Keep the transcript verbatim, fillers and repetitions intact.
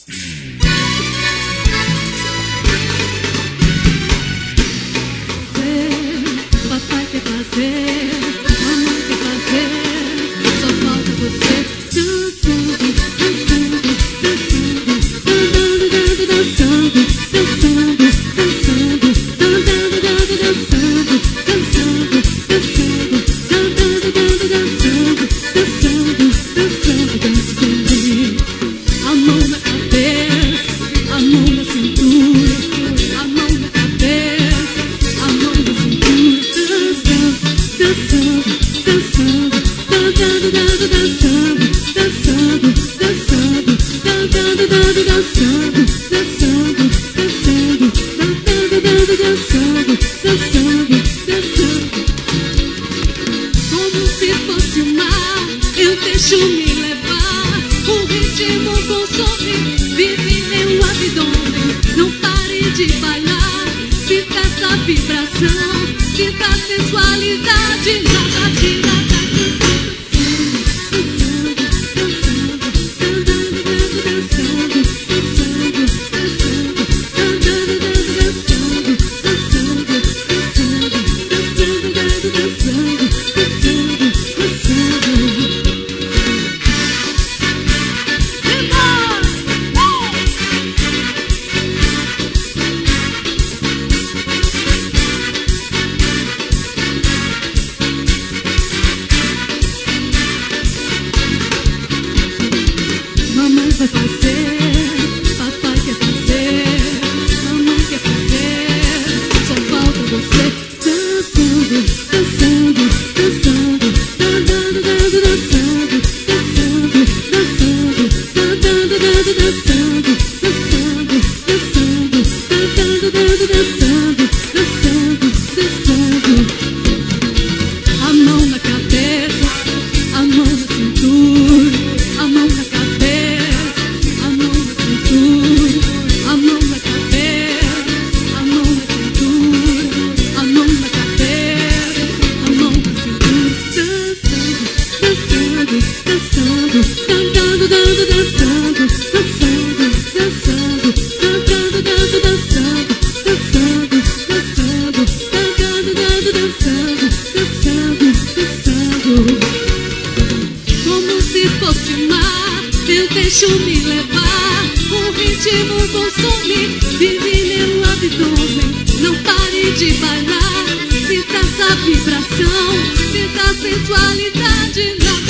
Papai quer fazer, mamãe quer fazer, só falta você dançando, dançando, dançando, dançando, dançando, dançando, dançando, dançando, dançando, dançando, dançando, dançando, dançando, a mão na cabeça, a mão na cintura, a mão na cabeça, a mão na cintura, dançando, dançando, dançando, dançando, dançando, dançando, dançando, dançando, dançando, dançando, dançando, dançando, dançando, dançando, dançando. Como se fosse o mar, eu deixo me levar. O ritmo consome, vive meu abdômen. Não pare de bailar, sinta essa vibração, sinta a sensualidade, nada de nada. Mamãe vai fazer, papai quer fazer, mamãe quer fazer, só falta você dançando, dançando, dançando, dançando, dançando, dançando, dançando, dançando, dançando, dançando, dançando, dançando, dançando, dançando, dançando, a mão na cabeça, a mão na cintura, a mão na cabeça. Como se fosse o mar, eu deixo me levar. O ritmo consome, vive meu abdômen. Não pare de bailar, sinta essa vibração, sinta a sensualidade.